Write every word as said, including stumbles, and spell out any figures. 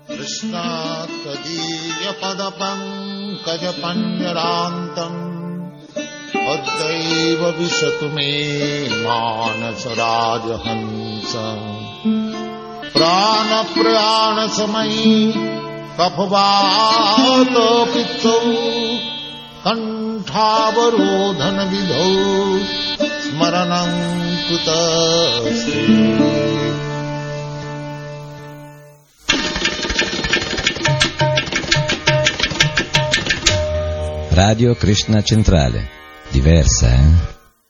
कृष्णात्तदीयपदपङ्कजपञ्जरान्तम् अद्यैव विशतु मे मानसराजहंस प्राणप्रयाणसमयी कफवातपित्तौ कण्ठावरोधनविधौ स्मरणं कुतस्ते। Radio Krishna Centrale. Diversa, eh?